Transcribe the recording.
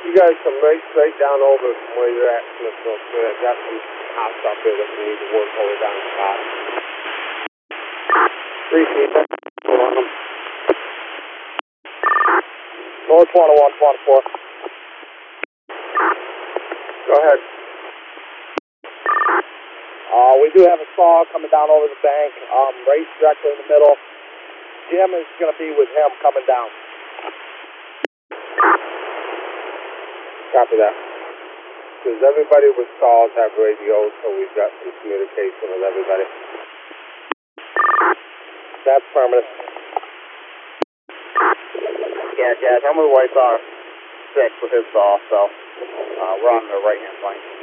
You guys come right straight down over from where you're at, Smithville. So I've got some house out there that we need to work over down the bottom. 3 feet. Hold on. North 101.4. Go ahead. We do have a saw coming down over the bank, right directly in the middle. Jim is going to be with him coming down. Copy that. Does everybody with saws have radios so we've got some communication with everybody? That's permanent. Yeah, Jazz, I'm with White Sox 6 with his saw, so we're on the right-hand flank.